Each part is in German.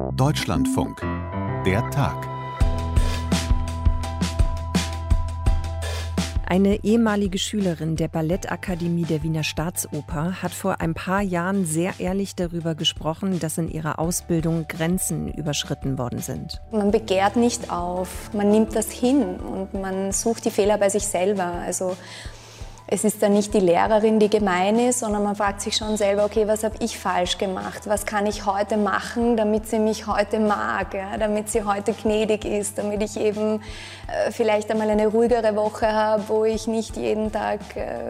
Deutschlandfunk. Der Tag. Eine ehemalige Schülerin der Ballettakademie der Wiener Staatsoper hat vor ein paar Jahren sehr ehrlich darüber gesprochen, dass in ihrer Ausbildung Grenzen überschritten worden sind. Man begehrt nicht auf, man nimmt das hin und man sucht die Fehler bei sich selber. Also es ist dann nicht die Lehrerin, die gemein ist, sondern man fragt sich schon selber, okay, was habe ich falsch gemacht? Was kann ich heute machen, damit sie mich heute mag, ja? Damit sie heute gnädig ist, damit ich eben vielleicht einmal eine ruhigere Woche habe, wo ich nicht jeden Tag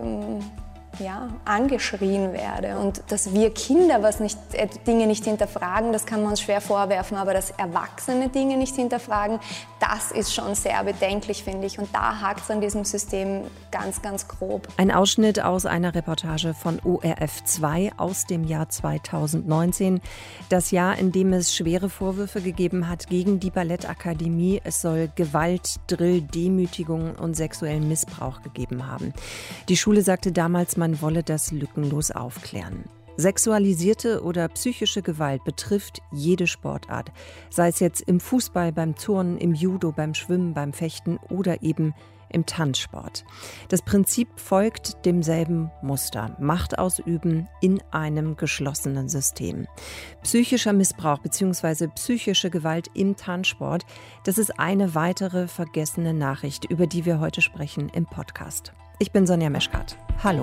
angeschrien werde. Und dass wir Kinder Dinge nicht hinterfragen, das kann man uns schwer vorwerfen, aber dass Erwachsene Dinge nicht hinterfragen, das ist schon sehr bedenklich, finde ich. Und da hakt es an diesem System ganz, ganz grob. Ein Ausschnitt aus einer Reportage von ORF2 aus dem Jahr 2019. Das Jahr, in dem es schwere Vorwürfe gegeben hat gegen die Ballettakademie. Es soll Gewalt, Drill, Demütigung und sexuellen Missbrauch gegeben haben. Die Schule sagte damals, man wolle das lückenlos aufklären. Sexualisierte oder psychische Gewalt betrifft jede Sportart, sei es jetzt im Fußball, beim Turnen, im Judo, beim Schwimmen, beim Fechten oder eben im Tanzsport. Das Prinzip folgt demselben Muster: Macht ausüben in einem geschlossenen System. Psychischer Missbrauch bzw. psychische Gewalt im Tanzsport, das ist eine weitere vergessene Nachricht, über die wir heute sprechen im Podcast. Ich bin Sonja Meschkat. Hallo.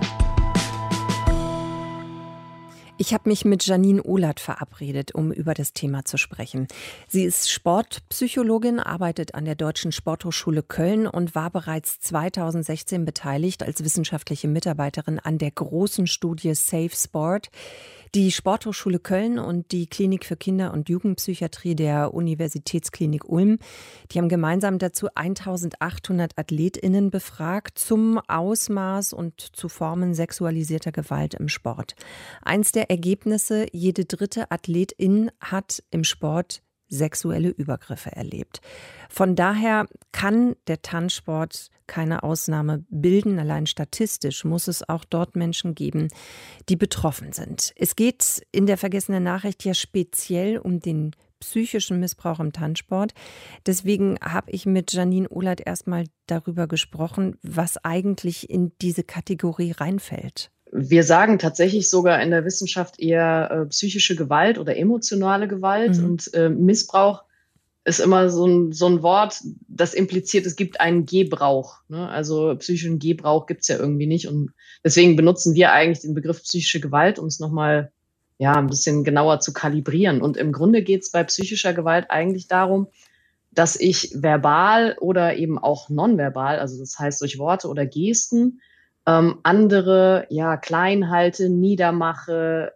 Ich habe mich mit Janine Ohlert verabredet, um über das Thema zu sprechen. Sie ist Sportpsychologin, arbeitet an der Deutschen Sporthochschule Köln und war bereits 2016 beteiligt als wissenschaftliche Mitarbeiterin an der großen Studie Safe Sport. Die Sporthochschule Köln und die Klinik für Kinder- und Jugendpsychiatrie der Universitätsklinik Ulm, die haben gemeinsam dazu 1800 AthletInnen befragt zum Ausmaß und zu Formen sexualisierter Gewalt im Sport. Eins der Ergebnisse: jede dritte Athletin hat im Sport sexuelle Übergriffe erlebt. Von daher kann der Tanzsport keine Ausnahme bilden. Allein statistisch muss es auch dort Menschen geben, die betroffen sind. Es geht in der vergessenen Nachricht ja speziell um den psychischen Missbrauch im Tanzsport. Deswegen habe ich mit Janine Ohlert erstmal darüber gesprochen, was eigentlich in diese Kategorie reinfällt. Wir sagen tatsächlich sogar in der Wissenschaft eher psychische Gewalt oder emotionale Gewalt. Und Missbrauch ist immer so ein Wort, das impliziert, es gibt einen Gebrauch. Ne? Also psychischen Gebrauch gibt es ja irgendwie nicht. Und deswegen benutzen wir eigentlich den Begriff psychische Gewalt, um es nochmal ein bisschen genauer zu kalibrieren. Und im Grunde geht es bei psychischer Gewalt eigentlich darum, dass ich verbal oder eben auch nonverbal, also das heißt durch Worte oder Gesten, andere klein halte, niedermache,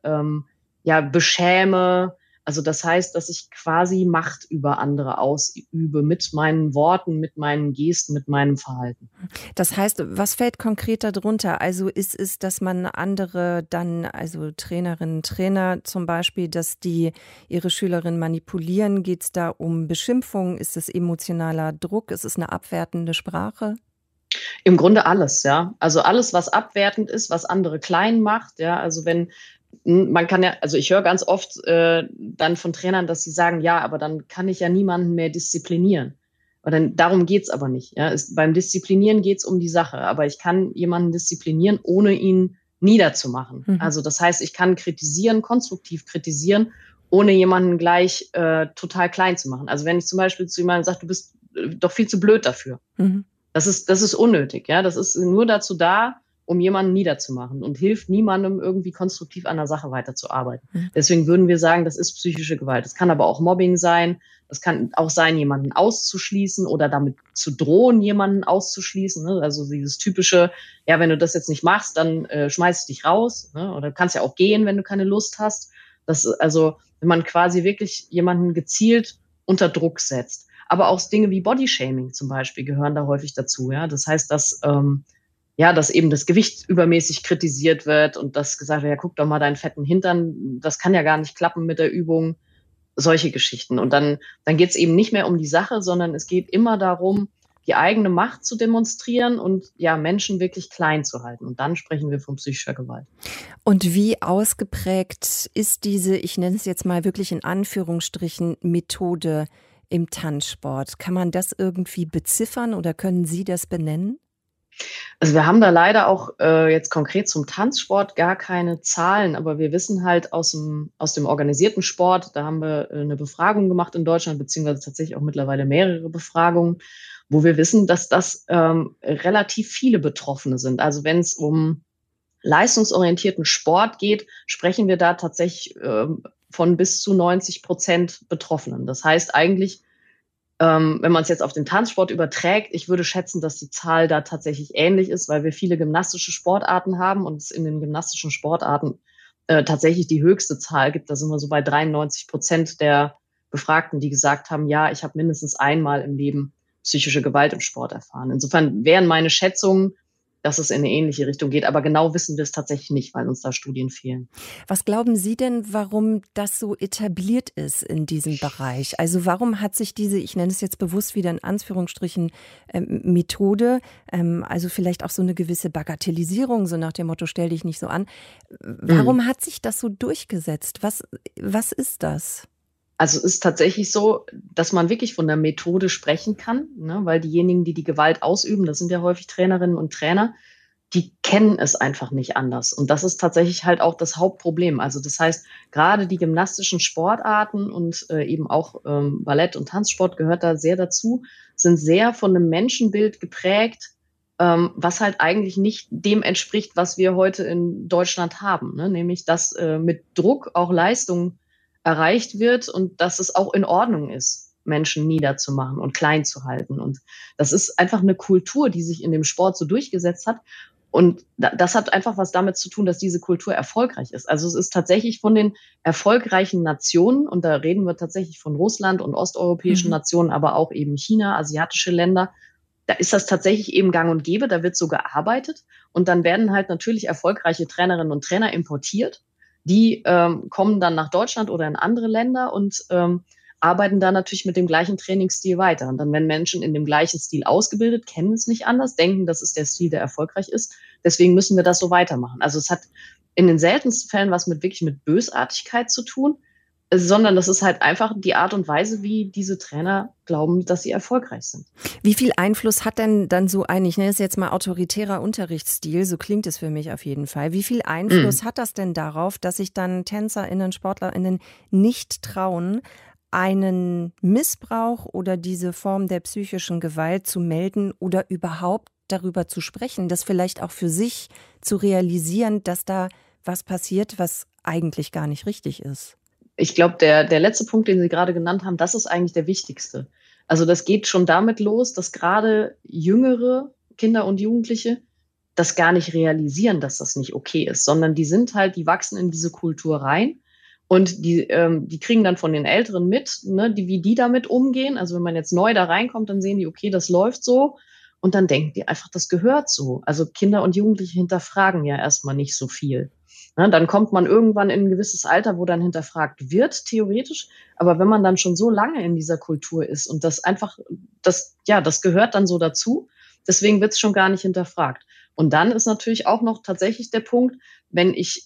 beschäme. Also das heißt, dass ich quasi Macht über andere ausübe mit meinen Worten, mit meinen Gesten, mit meinem Verhalten. Das heißt, was fällt konkret darunter? Also ist es, dass man andere dann, also Trainerinnen, Trainer zum Beispiel, dass die ihre Schülerinnen manipulieren? Geht es da um Beschimpfung? Ist es emotionaler Druck? Ist es eine abwertende Sprache? Im Grunde alles, ja. Also alles, was abwertend ist, was andere klein macht, ja. Also ich höre ganz oft dann von Trainern, dass sie sagen, ja, aber dann kann ich ja niemanden mehr disziplinieren. Darum geht's aber nicht. Ja. Beim Disziplinieren geht's um die Sache, aber ich kann jemanden disziplinieren, ohne ihn niederzumachen. Also das heißt, ich kann kritisieren, konstruktiv kritisieren, ohne jemanden gleich total klein zu machen. Also wenn ich zum Beispiel zu jemandem sage, du bist doch viel zu blöd dafür. Das ist unnötig, ja. Das ist nur dazu da, um jemanden niederzumachen und hilft niemandem, irgendwie konstruktiv an der Sache weiterzuarbeiten. Deswegen würden wir sagen, das ist psychische Gewalt. Das kann aber auch Mobbing sein. Das kann auch sein, jemanden auszuschließen oder damit zu drohen, jemanden auszuschließen. Ne? Also dieses typische, wenn du das jetzt nicht machst, dann schmeiß ich dich raus. Ne? Oder du kannst ja auch gehen, wenn du keine Lust hast. Also, wenn man quasi wirklich jemanden gezielt unter Druck setzt. Aber auch Dinge wie Bodyshaming zum Beispiel gehören da häufig dazu. Ja? Das heißt, dass eben das Gewicht übermäßig kritisiert wird und dass gesagt wird, ja, guck doch mal deinen fetten Hintern, das kann ja gar nicht klappen mit der Übung. Solche Geschichten. Und dann geht es eben nicht mehr um die Sache, sondern es geht immer darum, die eigene Macht zu demonstrieren und ja, Menschen wirklich klein zu halten. Und dann sprechen wir von psychischer Gewalt. Und wie ausgeprägt ist diese, ich nenne es jetzt mal wirklich in Anführungsstrichen, Methode im Tanzsport? Kann man das irgendwie beziffern oder können Sie das benennen? Also wir haben da leider auch jetzt konkret zum Tanzsport gar keine Zahlen, aber wir wissen halt aus dem organisierten Sport, da haben wir eine Befragung gemacht in Deutschland, beziehungsweise tatsächlich auch mittlerweile mehrere Befragungen, wo wir wissen, dass das relativ viele Betroffene sind. Also wenn es um leistungsorientierten Sport geht, sprechen wir da tatsächlich von bis zu 90% Betroffenen. Das heißt eigentlich, wenn man es jetzt auf den Tanzsport überträgt, ich würde schätzen, dass die Zahl da tatsächlich ähnlich ist, weil wir viele gymnastische Sportarten haben und es in den gymnastischen Sportarten tatsächlich die höchste Zahl gibt. Da sind wir so bei 93% der Befragten, die gesagt haben, ja, ich habe mindestens einmal im Leben psychische Gewalt im Sport erfahren. Insofern wären meine Schätzungen, dass es in eine ähnliche Richtung geht. Aber genau wissen wir es tatsächlich nicht, weil uns da Studien fehlen. Was glauben Sie denn, warum das so etabliert ist in diesem Bereich? Also warum hat sich diese, ich nenne es jetzt bewusst wieder in Anführungsstrichen, Methode, also vielleicht auch so eine gewisse Bagatellisierung, so nach dem Motto, stell dich nicht so an. Warum hat sich das so durchgesetzt? Was ist das? Also es ist tatsächlich so, dass man wirklich von der Methode sprechen kann, ne? Weil diejenigen, die die Gewalt ausüben, das sind ja häufig Trainerinnen und Trainer, die kennen es einfach nicht anders. Und das ist tatsächlich halt auch das Hauptproblem. Also das heißt, gerade die gymnastischen Sportarten und eben auch Ballett- und Tanzsport gehört da sehr dazu, sind sehr von einem Menschenbild geprägt, was halt eigentlich nicht dem entspricht, was wir heute in Deutschland haben, ne? Nämlich, dass mit Druck auch Leistung erreicht wird und dass es auch in Ordnung ist, Menschen niederzumachen und klein zu halten. Und das ist einfach eine Kultur, die sich in dem Sport so durchgesetzt hat. Und das hat einfach was damit zu tun, dass diese Kultur erfolgreich ist. Also es ist tatsächlich von den erfolgreichen Nationen, und da reden wir tatsächlich von Russland und osteuropäischen Nationen, aber auch eben China, asiatische Länder, da ist das tatsächlich eben gang und gäbe, da wird so gearbeitet. Und dann werden halt natürlich erfolgreiche Trainerinnen und Trainer importiert. Die kommen dann nach Deutschland oder in andere Länder und arbeiten da natürlich mit dem gleichen Trainingsstil weiter. Und dann werden Menschen in dem gleichen Stil ausgebildet, kennen es nicht anders, denken, das ist der Stil, der erfolgreich ist. Deswegen müssen wir das so weitermachen. Also es hat in den seltensten Fällen was wirklich mit Bösartigkeit zu tun, sondern das ist halt einfach die Art und Weise, wie diese Trainer glauben, dass sie erfolgreich sind. Wie viel Einfluss hat denn dann so ein, ich nenne es jetzt mal autoritärer Unterrichtsstil, so klingt es für mich auf jeden Fall. Wie viel Einfluss hat das denn darauf, dass sich dann TänzerInnen, SportlerInnen nicht trauen, einen Missbrauch oder diese Form der psychischen Gewalt zu melden oder überhaupt darüber zu sprechen, das vielleicht auch für sich zu realisieren, dass da was passiert, was eigentlich gar nicht richtig ist? Ich glaube, der letzte Punkt, den Sie gerade genannt haben, das ist eigentlich der wichtigste. Also das geht schon damit los, dass gerade jüngere Kinder und Jugendliche das gar nicht realisieren, dass das nicht okay ist, sondern die wachsen in diese Kultur rein und die kriegen dann von den Älteren mit, ne, wie die damit umgehen. Also wenn man jetzt neu da reinkommt, dann sehen die, okay, das läuft so und dann denken die einfach, das gehört so. Also Kinder und Jugendliche hinterfragen ja erstmal nicht so viel. Ne, dann kommt man irgendwann in ein gewisses Alter, wo dann hinterfragt wird, theoretisch. Aber wenn man dann schon so lange in dieser Kultur ist und das einfach, das gehört dann so dazu, deswegen wird es schon gar nicht hinterfragt. Und dann ist natürlich auch noch tatsächlich der Punkt, wenn ich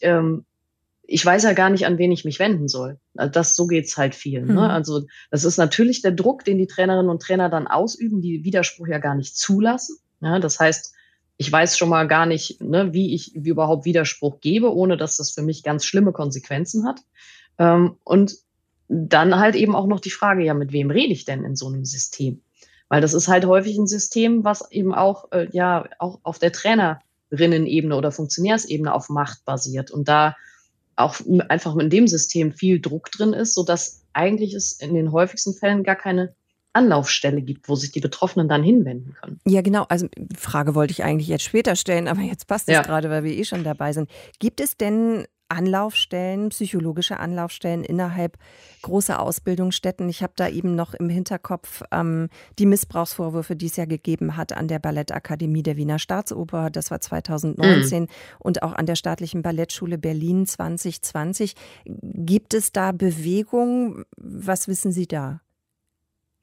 weiß ja gar nicht, an wen ich mich wenden soll. Also so geht's halt vielen. Ne? Also das ist natürlich der Druck, den die Trainerinnen und Trainer dann ausüben, die Widerspruch ja gar nicht zulassen. Ja, das heißt, ich weiß schon mal gar nicht, ne, wie überhaupt Widerspruch gebe, ohne dass das für mich ganz schlimme Konsequenzen hat. Und dann halt eben auch noch die Frage, ja, mit wem rede ich denn in so einem System? Weil das ist halt häufig ein System, was eben auch auch auf der Trainerinnen-Ebene oder Funktionärsebene auf Macht basiert. Und da auch einfach in dem System viel Druck drin ist, sodass eigentlich es in den häufigsten Fällen gar keine Anlaufstelle gibt, wo sich die Betroffenen dann hinwenden können. Ja, genau. Also die Frage wollte ich eigentlich jetzt später stellen, aber jetzt passt es gerade, weil wir schon dabei sind. Gibt es denn Anlaufstellen, psychologische Anlaufstellen innerhalb großer Ausbildungsstätten? Ich habe da eben noch im Hinterkopf die Missbrauchsvorwürfe, die es ja gegeben hat an der Ballettakademie der Wiener Staatsoper. Das war 2019 und auch an der Staatlichen Ballettschule Berlin 2020. Gibt es da Bewegung? Was wissen Sie da?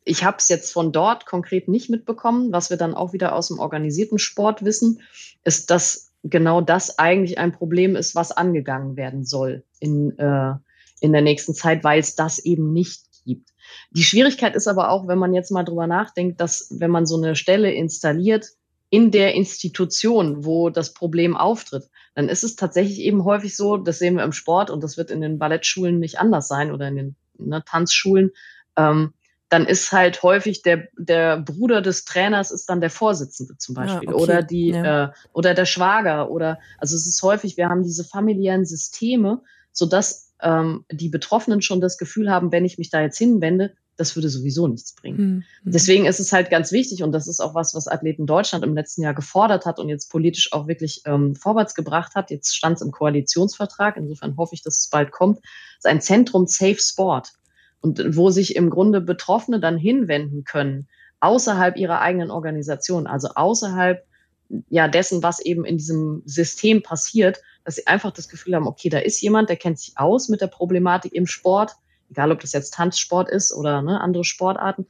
ich habe es jetzt von dort konkret nicht mitbekommen. Was wir dann auch wieder aus dem organisierten Sport wissen, ist, dass genau das eigentlich ein Problem ist, was angegangen werden soll in der nächsten Zeit, weil es das eben nicht gibt. Die Schwierigkeit ist aber auch, wenn man jetzt mal drüber nachdenkt, dass wenn man so eine Stelle installiert in der Institution, wo das Problem auftritt, dann ist es tatsächlich eben häufig so, das sehen wir im Sport und das wird in den Ballettschulen nicht anders sein oder in den Tanzschulen, dann ist halt häufig der Bruder des Trainers ist dann der Vorsitzende zum Beispiel oder oder der Schwager also es ist häufig, wir haben diese familiären Systeme, sodass die Betroffenen schon das Gefühl haben, wenn ich mich da jetzt hinwende, das würde sowieso nichts bringen. Deswegen ist es halt ganz wichtig und das ist auch was Athleten Deutschland im letzten Jahr gefordert hat und jetzt politisch auch wirklich vorwärts gebracht hat. Jetzt stand es im Koalitionsvertrag, insofern hoffe ich, dass es bald kommt. Es ist ein Zentrum Safe Sport. Und wo sich im Grunde Betroffene dann hinwenden können, außerhalb ihrer eigenen Organisation, also außerhalb dessen, was eben in diesem System passiert, dass sie einfach das Gefühl haben, okay, da ist jemand, der kennt sich aus mit der Problematik im Sport, egal ob das jetzt Tanzsport ist oder andere Sportarten,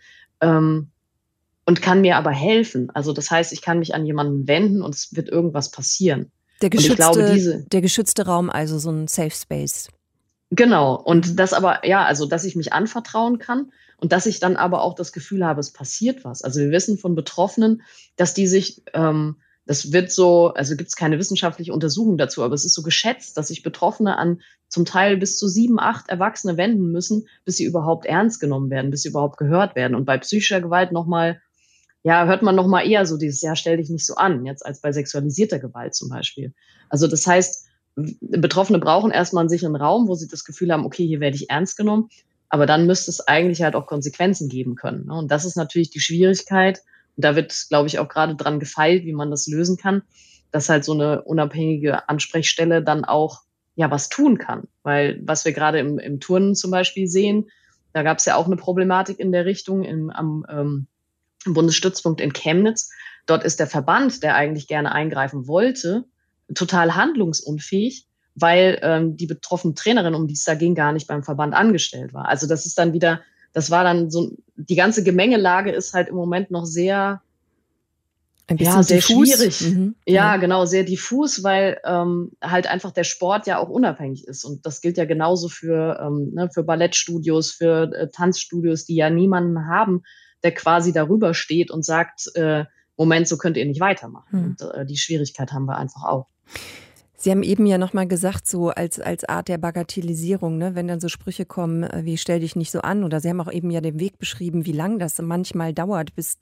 und kann mir aber helfen. Also das heißt, ich kann mich an jemanden wenden und es wird irgendwas passieren. Der geschützte Raum, also so ein Safe Space. Genau. Und das aber, also, dass ich mich anvertrauen kann und dass ich dann aber auch das Gefühl habe, es passiert was. Also wir wissen von Betroffenen, dass die sich, das wird so, also gibt es keine wissenschaftliche Untersuchung dazu, aber es ist so geschätzt, dass sich Betroffene an zum Teil bis zu 7, 8 Erwachsene wenden müssen, bis sie überhaupt ernst genommen werden, bis sie überhaupt gehört werden. Und bei psychischer Gewalt hört man nochmal eher so dieses, stell dich nicht so an, jetzt als bei sexualisierter Gewalt zum Beispiel. Also das heißt, Betroffene brauchen erstmal einen sicheren Raum, wo sie das Gefühl haben, okay, hier werde ich ernst genommen, aber dann müsste es eigentlich halt auch Konsequenzen geben können. Und das ist natürlich die Schwierigkeit. Und da wird, glaube ich, auch gerade dran gefeilt, wie man das lösen kann, dass halt so eine unabhängige Ansprechstelle dann auch was tun kann. Weil was wir gerade im Turnen zum Beispiel sehen, da gab es ja auch eine Problematik in der Richtung am Bundesstützpunkt in Chemnitz. Dort ist der Verband, der eigentlich gerne eingreifen wollte, total handlungsunfähig, weil die betroffene Trainerin, um die es da ging, gar nicht beim Verband angestellt war. Also das war dann so, die ganze Gemengelage ist halt im Moment noch sehr sehr diffus. Schwierig. Genau, sehr diffus, weil halt einfach der Sport ja auch unabhängig ist. Und das gilt ja genauso für Ballettstudios, für Tanzstudios, die ja niemanden haben, der quasi darüber steht und sagt, Moment, so könnt ihr nicht weitermachen. Und die Schwierigkeit haben wir einfach auch. Sie haben eben ja nochmal gesagt, so als Art der Bagatellisierung, ne, wenn dann so Sprüche kommen, wie stell dich nicht so an, oder Sie haben auch eben ja den Weg beschrieben, wie lang das manchmal dauert, bis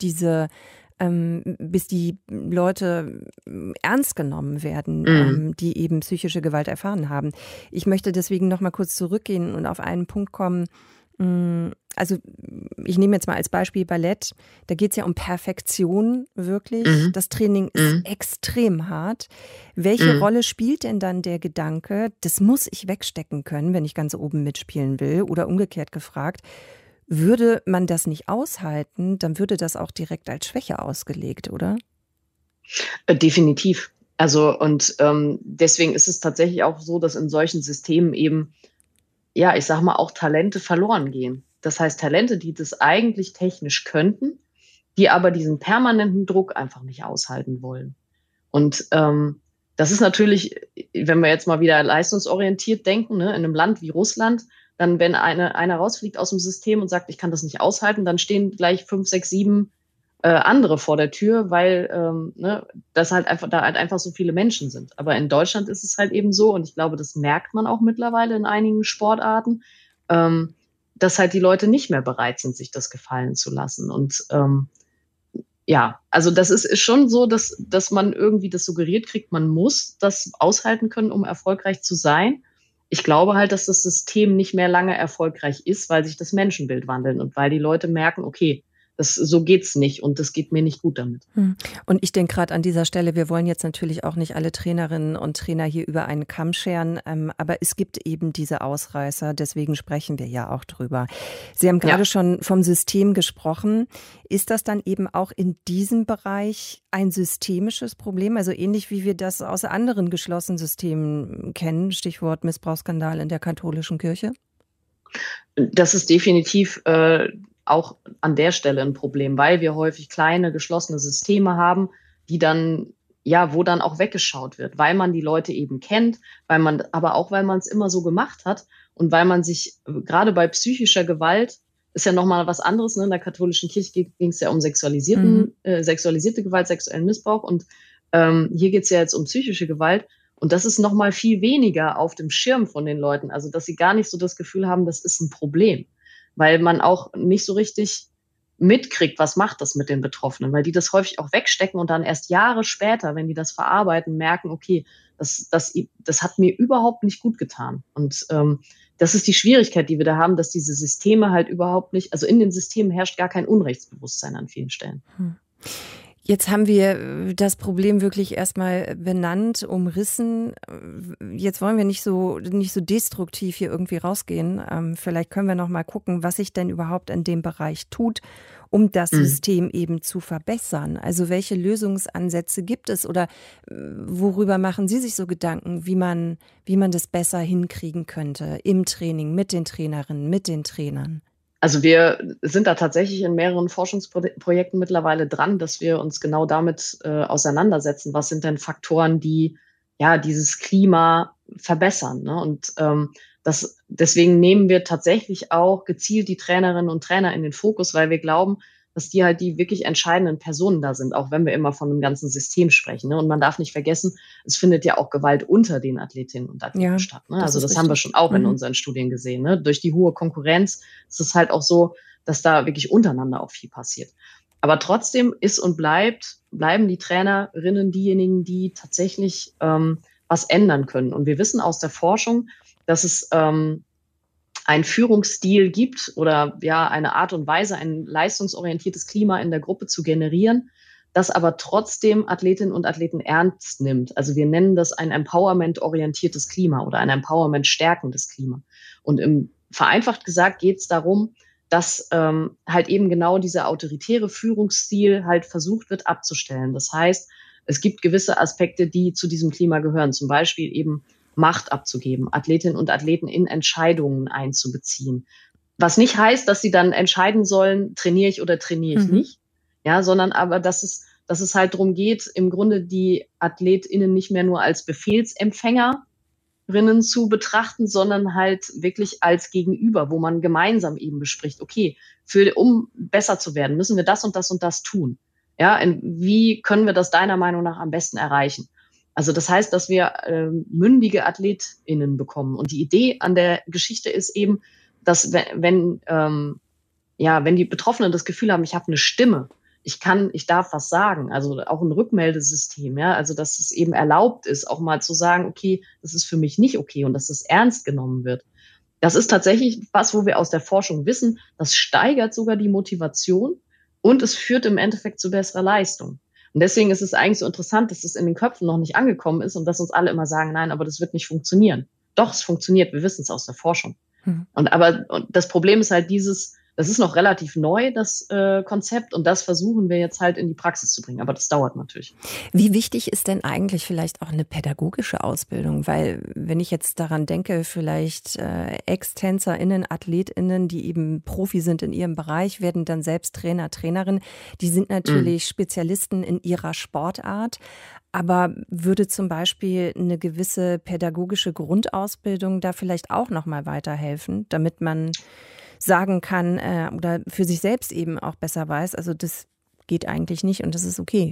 die Leute ernst genommen werden, die eben psychische Gewalt erfahren haben. Ich möchte deswegen nochmal kurz zurückgehen und auf einen Punkt kommen. Also ich nehme jetzt mal als Beispiel Ballett, da geht es ja um Perfektion wirklich. Das Training ist extrem hart. Welche Rolle spielt denn dann der Gedanke, das muss ich wegstecken können, wenn ich ganz oben mitspielen will? Oder umgekehrt gefragt, würde man das nicht aushalten, dann würde das auch direkt als Schwäche ausgelegt, oder? Definitiv. Also und deswegen ist es tatsächlich auch so, dass in solchen Systemen eben ich sag mal, auch Talente verloren gehen. Das heißt, Talente, die das eigentlich technisch könnten, die aber diesen permanenten Druck einfach nicht aushalten wollen. Und das ist natürlich, wenn wir jetzt mal wieder leistungsorientiert denken, ne, in einem Land wie Russland, dann, wenn einer rausfliegt aus dem System und sagt, ich kann das nicht aushalten, dann stehen gleich 5, 6, 7 andere vor der Tür, weil das halt einfach so viele Menschen sind. Aber in Deutschland ist es halt eben so, und ich glaube, das merkt man auch mittlerweile in einigen Sportarten, dass halt die Leute nicht mehr bereit sind, sich das gefallen zu lassen. Und also das ist schon so, dass man irgendwie das suggeriert kriegt, man muss das aushalten können, um erfolgreich zu sein. Ich glaube halt, dass das System nicht mehr lange erfolgreich ist, weil sich das Menschenbild wandelt und weil die Leute merken, okay, so geht's nicht und das geht mir nicht gut damit. Und ich denke gerade an dieser Stelle, wir wollen jetzt natürlich auch nicht alle Trainerinnen und Trainer hier über einen Kamm scheren, aber es gibt eben diese Ausreißer, deswegen sprechen wir ja auch drüber. Sie haben gerade schon vom System gesprochen. Ist das dann eben auch in diesem Bereich ein systemisches Problem, also ähnlich wie wir das aus anderen geschlossenen Systemen kennen, Stichwort Missbrauchsskandal in der katholischen Kirche? Das ist definitiv auch an der Stelle ein Problem, weil wir häufig kleine, geschlossene Systeme haben, die dann, ja, wo dann auch weggeschaut wird, weil man die Leute eben kennt, aber auch, weil man es immer so gemacht hat und weil man sich, gerade bei psychischer Gewalt, ist ja nochmal was anderes, ne? In der katholischen Kirche ging es ja um sexualisierte Gewalt, sexuellen Missbrauch und hier geht es ja jetzt um psychische Gewalt. Und das ist nochmal viel weniger auf dem Schirm von den Leuten. Also, dass sie gar nicht so das Gefühl haben, das ist ein Problem. Weil man auch nicht so richtig mitkriegt, was macht das mit den Betroffenen. Weil die das häufig auch wegstecken und dann erst Jahre später, wenn die das verarbeiten, merken, okay, das hat mir überhaupt nicht gut getan. Und das ist die Schwierigkeit, die wir da haben, dass diese Systeme halt überhaupt nicht, also in den Systemen herrscht gar kein Unrechtsbewusstsein an vielen Stellen. Jetzt haben wir das Problem wirklich erstmal benannt, umrissen. Jetzt wollen wir nicht so destruktiv hier irgendwie rausgehen. Vielleicht können wir noch mal gucken, was sich denn überhaupt in dem Bereich tut, um das System eben zu verbessern. Also welche Lösungsansätze gibt es oder worüber machen Sie sich so Gedanken, wie man das besser hinkriegen könnte im Training, mit den Trainerinnen, mit den Trainern? Also wir sind da tatsächlich in mehreren Forschungsprojekten mittlerweile dran, dass wir uns genau damit auseinandersetzen. Was sind denn Faktoren, die ja dieses Klima verbessern? Ne? Und deswegen nehmen wir tatsächlich auch gezielt die Trainerinnen und Trainer in den Fokus, weil wir glauben, dass die halt die wirklich entscheidenden Personen da sind, auch wenn wir immer von einem ganzen System sprechen. Ne? Und man darf nicht vergessen, es findet ja auch Gewalt unter den Athletinnen und Athleten statt. Ne? Also das haben wir schon auch in unseren Studien gesehen. Ne? Durch die hohe Konkurrenz ist es halt auch so, dass da wirklich untereinander auch viel passiert. Aber trotzdem bleiben die Trainerinnen diejenigen, die tatsächlich was ändern können. Und wir wissen aus der Forschung, dass es ein Führungsstil gibt oder ja eine Art und Weise, ein leistungsorientiertes Klima in der Gruppe zu generieren, das aber trotzdem Athletinnen und Athleten ernst nimmt. Also wir nennen das ein Empowerment-orientiertes Klima oder ein Empowerment-stärkendes Klima. Und vereinfacht gesagt geht es darum, dass halt eben genau dieser autoritäre Führungsstil halt versucht wird abzustellen. Das heißt, es gibt gewisse Aspekte, die zu diesem Klima gehören, zum Beispiel eben Macht abzugeben, Athletinnen und Athleten in Entscheidungen einzubeziehen. Was nicht heißt, dass sie dann entscheiden sollen, trainiere ich oder trainiere ich nicht, ja, sondern aber, dass es halt darum geht, im Grunde die AthletInnen nicht mehr nur als Befehlsempfängerinnen zu betrachten, sondern halt wirklich als Gegenüber, wo man gemeinsam eben bespricht, okay, um besser zu werden, müssen wir das und das und das tun. Ja, wie können wir das deiner Meinung nach am besten erreichen? Also das heißt, dass wir mündige AthletInnen bekommen. Und die Idee an der Geschichte ist eben, dass wenn die Betroffenen das Gefühl haben, ich habe eine Stimme, ich darf was sagen, also auch ein Rückmeldesystem, ja, also dass es eben erlaubt ist, auch mal zu sagen, okay, das ist für mich nicht okay und dass das ernst genommen wird. Das ist tatsächlich was, wo wir aus der Forschung wissen, das steigert sogar die Motivation und es führt im Endeffekt zu besserer Leistung. Und deswegen ist es eigentlich so interessant, dass das in den Köpfen noch nicht angekommen ist und dass uns alle immer sagen, nein, aber das wird nicht funktionieren. Doch, es funktioniert, wir wissen es aus der Forschung. Und das Problem ist halt das ist noch relativ neu, das Konzept, und das versuchen wir jetzt halt in die Praxis zu bringen. Aber das dauert natürlich. Wie wichtig ist denn eigentlich vielleicht auch eine pädagogische Ausbildung? Weil, wenn ich jetzt daran denke, vielleicht Ex-TänzerInnen, AthletInnen, die eben Profi sind in ihrem Bereich, werden dann selbst Trainer, Trainerinnen. Die sind natürlich Spezialisten in ihrer Sportart. Aber würde zum Beispiel eine gewisse pädagogische Grundausbildung da vielleicht auch nochmal weiterhelfen, damit man sagen kann oder für sich selbst eben auch besser weiß, also das geht eigentlich nicht und das ist okay?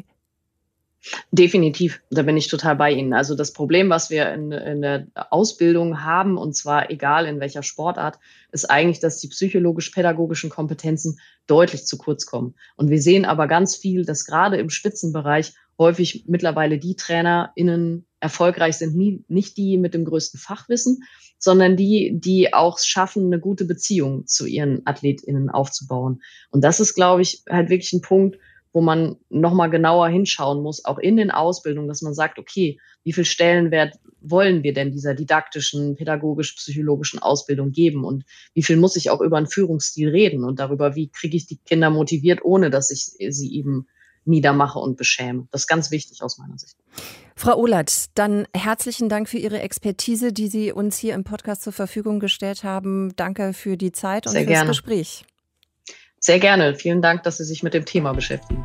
Definitiv, da bin ich total bei Ihnen. Also das Problem, was wir in der Ausbildung haben, und zwar egal in welcher Sportart, ist eigentlich, dass die psychologisch-pädagogischen Kompetenzen deutlich zu kurz kommen. Und wir sehen aber ganz viel, dass gerade im Spitzenbereich häufig mittlerweile die TrainerInnen erfolgreich sind, nicht die mit dem größten Fachwissen, sondern die auch schaffen, eine gute Beziehung zu ihren AthletInnen aufzubauen. Und das ist, glaube ich, halt wirklich ein Punkt, wo man nochmal genauer hinschauen muss, auch in den Ausbildungen, dass man sagt, okay, wie viel Stellenwert wollen wir denn dieser didaktischen, pädagogisch-psychologischen Ausbildung geben und wie viel muss ich auch über einen Führungsstil reden und darüber, wie kriege ich die Kinder motiviert, ohne dass ich sie eben niedermache und beschäme. Das ist ganz wichtig aus meiner Sicht. Frau Ohlert, dann herzlichen Dank für Ihre Expertise, die Sie uns hier im Podcast zur Verfügung gestellt haben. Danke für die Zeit und fürs Gespräch. Sehr gerne. Vielen Dank, dass Sie sich mit dem Thema beschäftigen.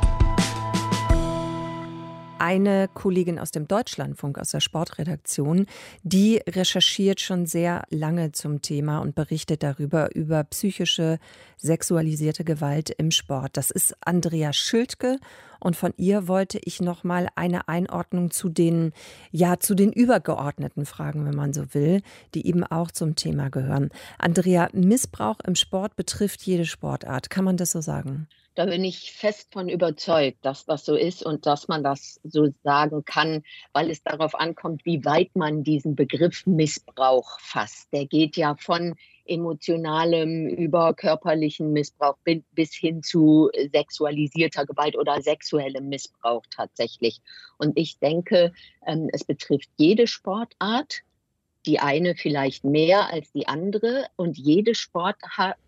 Eine Kollegin aus dem Deutschlandfunk, aus der Sportredaktion, die recherchiert schon sehr lange zum Thema und berichtet darüber, über psychische, sexualisierte Gewalt im Sport. Das ist Andrea Schildke und von ihr wollte ich nochmal eine Einordnung zu den übergeordneten Fragen, wenn man so will, die eben auch zum Thema gehören. Andrea, Missbrauch im Sport betrifft jede Sportart. Kann man das so sagen? Da bin ich fest von überzeugt, dass das so ist und dass man das so sagen kann, weil es darauf ankommt, wie weit man diesen Begriff Missbrauch fasst. Der geht ja von emotionalem über körperlichen Missbrauch bis hin zu sexualisierter Gewalt oder sexuellem Missbrauch tatsächlich. Und ich denke, es betrifft jede Sportart, die eine vielleicht mehr als die andere, und jede Sportart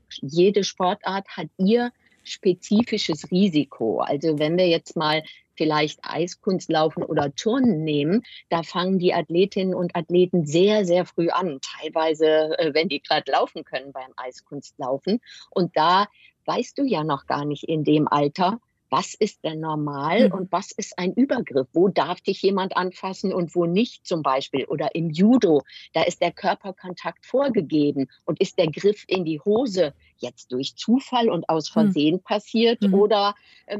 hat ihr spezifisches Risiko. Also wenn wir jetzt mal vielleicht Eiskunstlaufen oder Turnen nehmen, da fangen die Athletinnen und Athleten sehr, sehr früh an. Teilweise, wenn die gerade laufen können beim Eiskunstlaufen. Und da weißt du ja noch gar nicht in dem Alter, was ist denn normal und was ist ein Übergriff? Wo darf dich jemand anfassen und wo nicht zum Beispiel? Oder im Judo, da ist der Körperkontakt vorgegeben und ist der Griff in die Hose jetzt durch Zufall und aus Versehen passiert oder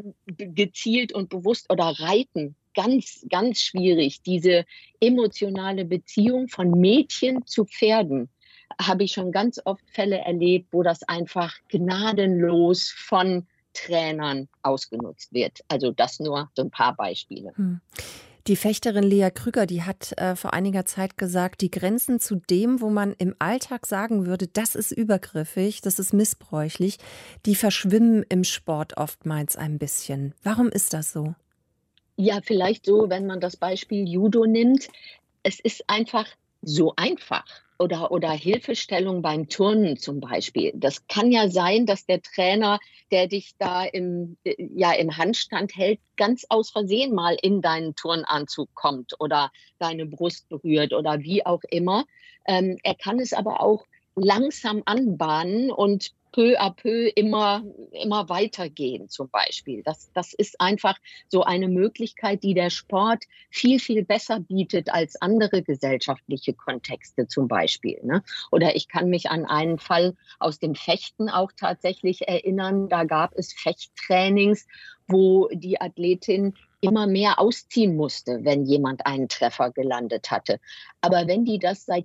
gezielt und bewusst, oder Reiten. Ganz, ganz schwierig, diese emotionale Beziehung von Mädchen zu Pferden. Habe ich schon ganz oft Fälle erlebt, wo das einfach gnadenlos von Trainern ausgenutzt wird. Also das nur so ein paar Beispiele. Die Fechterin Lea Krüger, die hat vor einiger Zeit gesagt, die Grenzen zu dem, wo man im Alltag sagen würde, das ist übergriffig, das ist missbräuchlich, die verschwimmen im Sport oftmals ein bisschen. Warum ist das so? Ja, vielleicht so, wenn man das Beispiel Judo nimmt. Es ist einfach so einfach. Oder Hilfestellung beim Turnen zum Beispiel. Das kann ja sein, dass der Trainer, der dich da im Handstand hält, ganz aus Versehen mal in deinen Turnanzug kommt oder deine Brust berührt oder wie auch immer. Er kann es aber auch langsam anbahnen und peu à peu immer weitergehen zum Beispiel. Das ist einfach so eine Möglichkeit, die der Sport viel, viel besser bietet als andere gesellschaftliche Kontexte zum Beispiel. Ne? Oder ich kann mich an einen Fall aus dem Fechten auch tatsächlich erinnern. Da gab es Fechttrainings, wo die Athletin immer mehr ausziehen musste, wenn jemand einen Treffer gelandet hatte. Aber wenn die das seit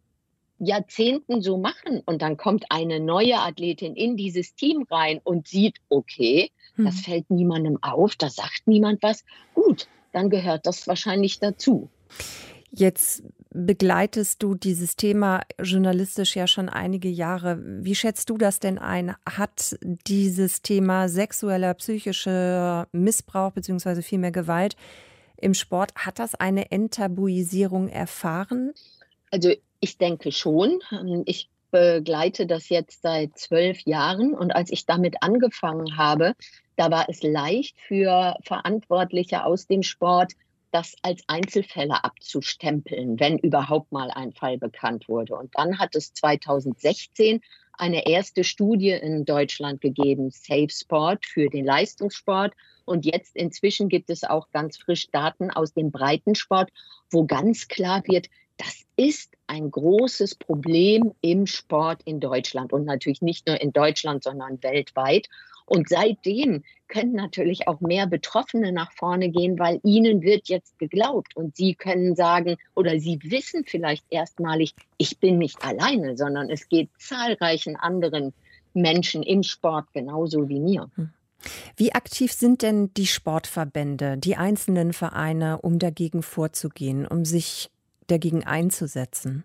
Jahrzehnten so machen und dann kommt eine neue Athletin in dieses Team rein und sieht, okay, das fällt niemandem auf, da sagt niemand was, gut, dann gehört das wahrscheinlich dazu. Jetzt begleitest du dieses Thema journalistisch ja schon einige Jahre. Wie schätzt du das denn ein? Hat dieses Thema sexueller, psychischer Missbrauch bzw. vielmehr Gewalt im Sport, hat das eine Enttabuisierung erfahren? Also ich denke schon. Ich begleite das jetzt seit 12 Jahren und als ich damit angefangen habe, da war es leicht für Verantwortliche aus dem Sport, das als Einzelfälle abzustempeln, wenn überhaupt mal ein Fall bekannt wurde. Und dann hat es 2016 eine erste Studie in Deutschland gegeben, Safe Sport für den Leistungssport. Und jetzt inzwischen gibt es auch ganz frisch Daten aus dem Breitensport, wo ganz klar wird, das ist ein großes Problem im Sport in Deutschland und natürlich nicht nur in Deutschland, sondern weltweit. Und seitdem können natürlich auch mehr Betroffene nach vorne gehen, weil ihnen wird jetzt geglaubt und sie können sagen oder sie wissen vielleicht erstmalig, ich bin nicht alleine, sondern es geht zahlreichen anderen Menschen im Sport genauso wie mir. Wie aktiv sind denn die Sportverbände, die einzelnen Vereine, um dagegen vorzugehen, um sich dagegen einzusetzen?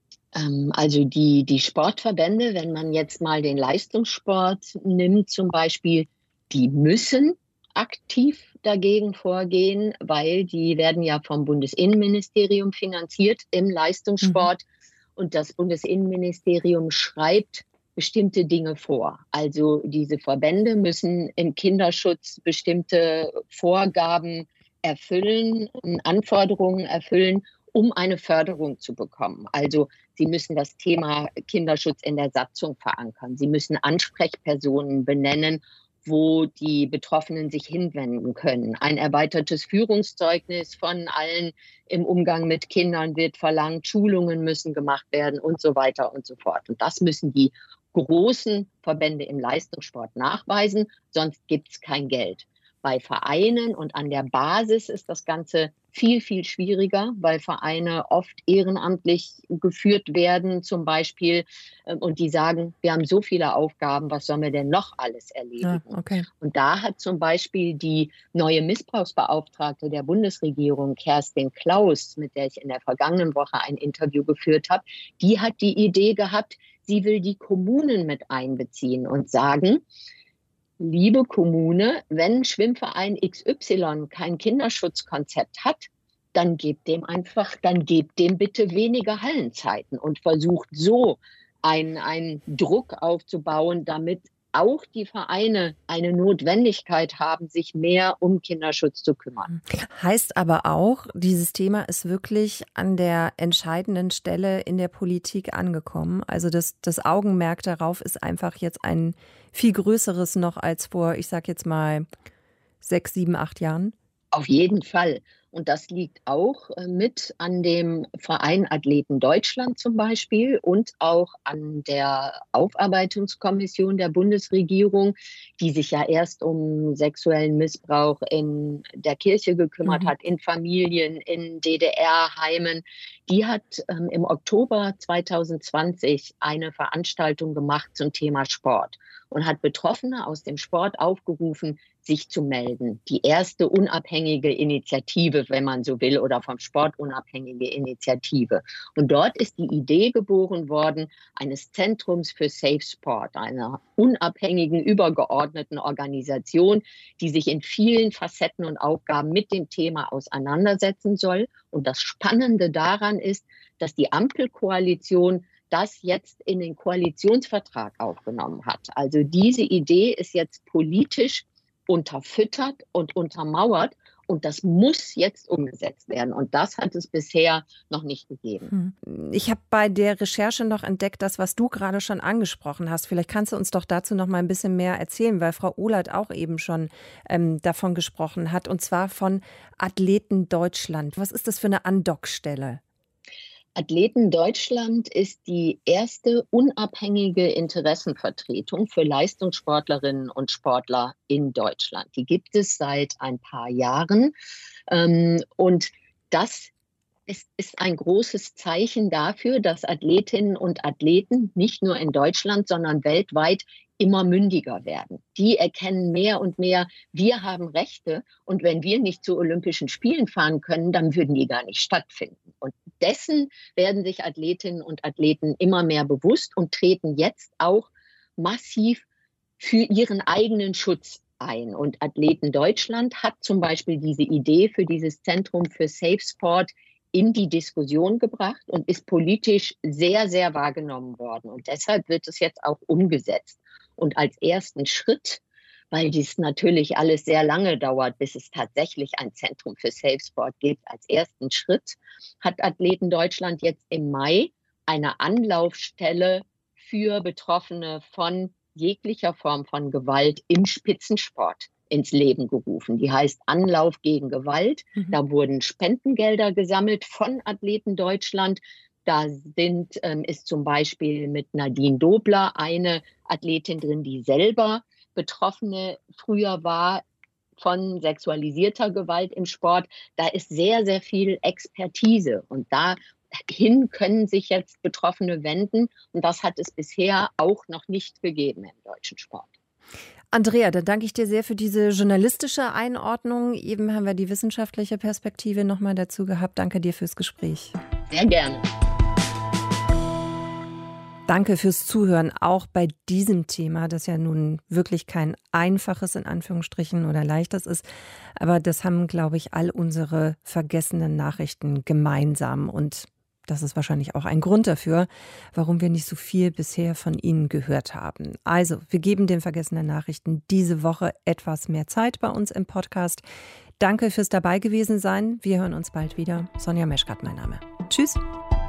Also die Sportverbände, wenn man jetzt mal den Leistungssport nimmt zum Beispiel, die müssen aktiv dagegen vorgehen, weil die werden ja vom Bundesinnenministerium finanziert im Leistungssport. Und das Bundesinnenministerium schreibt bestimmte Dinge vor. Also diese Verbände müssen im Kinderschutz bestimmte Vorgaben erfüllen, Anforderungen erfüllen, um eine Förderung zu bekommen. Also Sie müssen das Thema Kinderschutz in der Satzung verankern. Sie müssen Ansprechpersonen benennen, wo die Betroffenen sich hinwenden können. Ein erweitertes Führungszeugnis von allen im Umgang mit Kindern wird verlangt, Schulungen müssen gemacht werden und so weiter und so fort. Und das müssen die großen Verbände im Leistungssport nachweisen, sonst gibt es kein Geld. Bei Vereinen und an der Basis ist das Ganze viel, viel schwieriger, weil Vereine oft ehrenamtlich geführt werden zum Beispiel und die sagen, wir haben so viele Aufgaben, was sollen wir denn noch alles erledigen? Ja, okay. Und da hat zum Beispiel die neue Missbrauchsbeauftragte der Bundesregierung, Kerstin Klaus, mit der ich in der vergangenen Woche ein Interview geführt habe, die hat die Idee gehabt, sie will die Kommunen mit einbeziehen und sagen, liebe Kommune, wenn Schwimmverein XY kein Kinderschutzkonzept hat, dann gebt dem bitte weniger Hallenzeiten und versucht so einen Druck aufzubauen, damit auch die Vereine eine Notwendigkeit haben, sich mehr um Kinderschutz zu kümmern. Heißt aber auch, dieses Thema ist wirklich an der entscheidenden Stelle in der Politik angekommen. Also das Augenmerk darauf ist einfach jetzt ein viel größeres noch als vor, ich sag jetzt mal, 6, 7, 8 Jahren. Auf jeden Fall. Und das liegt auch mit an dem Verein Athleten Deutschland zum Beispiel und auch an der Aufarbeitungskommission der Bundesregierung, die sich ja erst um sexuellen Missbrauch in der Kirche gekümmert hat, in Familien, in DDR-Heimen. Die hat im Oktober 2020 eine Veranstaltung gemacht zum Thema Sport und hat Betroffene aus dem Sport aufgerufen, sich zu melden. Die erste unabhängige Initiative, wenn man so will, oder vom Sport unabhängige Initiative. Und dort ist die Idee geboren worden, eines Zentrums für Safe Sport, einer unabhängigen, übergeordneten Organisation, die sich in vielen Facetten und Aufgaben mit dem Thema auseinandersetzen soll. Und das Spannende daran ist, dass die Ampelkoalition das jetzt in den Koalitionsvertrag aufgenommen hat. Also diese Idee ist jetzt politisch unterfüttert und untermauert und das muss jetzt umgesetzt werden und das hat es bisher noch nicht gegeben. Ich habe bei der Recherche noch entdeckt, das, was du gerade schon angesprochen hast. Vielleicht kannst du uns doch dazu noch mal ein bisschen mehr erzählen, weil Frau Ohlert auch eben schon davon gesprochen hat und zwar von Athleten Deutschland. Was ist das für eine Andockstelle? Athleten Deutschland ist die erste unabhängige Interessenvertretung für Leistungssportlerinnen und Sportler in Deutschland. Die gibt es seit ein paar Jahren und das ist ein großes Zeichen dafür, dass Athletinnen und Athleten nicht nur in Deutschland, sondern weltweit immer mündiger werden. Die erkennen mehr und mehr, wir haben Rechte und wenn wir nicht zu Olympischen Spielen fahren können, dann würden die gar nicht stattfinden. Und dessen werden sich Athletinnen und Athleten immer mehr bewusst und treten jetzt auch massiv für ihren eigenen Schutz ein. Und Athleten Deutschland hat zum Beispiel diese Idee für dieses Zentrum für Safe Sport in die Diskussion gebracht und ist politisch sehr, sehr wahrgenommen worden. Und deshalb wird es jetzt auch umgesetzt. Und als ersten Schritt, weil dies natürlich alles sehr lange dauert, bis es tatsächlich ein Zentrum für Safe Sport gibt, als ersten Schritt hat Athleten Deutschland jetzt im Mai eine Anlaufstelle für Betroffene von jeglicher Form von Gewalt im Spitzensport ins Leben gerufen. Die heißt Anlauf gegen Gewalt. Da wurden Spendengelder gesammelt von Athleten Deutschland. Da ist zum Beispiel mit Nadine Dobler eine Athletin drin, die selber Betroffene früher war von sexualisierter Gewalt im Sport. Da ist sehr, sehr viel Expertise und dahin können sich jetzt Betroffene wenden und das hat es bisher auch noch nicht gegeben im deutschen Sport. Andrea, dann danke ich dir sehr für diese journalistische Einordnung. Eben haben wir die wissenschaftliche Perspektive nochmal dazu gehabt. Danke dir fürs Gespräch. Sehr gerne. Danke fürs Zuhören, auch bei diesem Thema, das ja nun wirklich kein einfaches, in Anführungsstrichen, oder leichtes ist. Aber das haben, glaube ich, all unsere vergessenen Nachrichten gemeinsam. Und das ist wahrscheinlich auch ein Grund dafür, warum wir nicht so viel bisher von Ihnen gehört haben. Also, wir geben den vergessenen Nachrichten diese Woche etwas mehr Zeit bei uns im Podcast. Danke fürs dabei gewesen sein. Wir hören uns bald wieder. Sonja Meschkat, mein Name. Tschüss.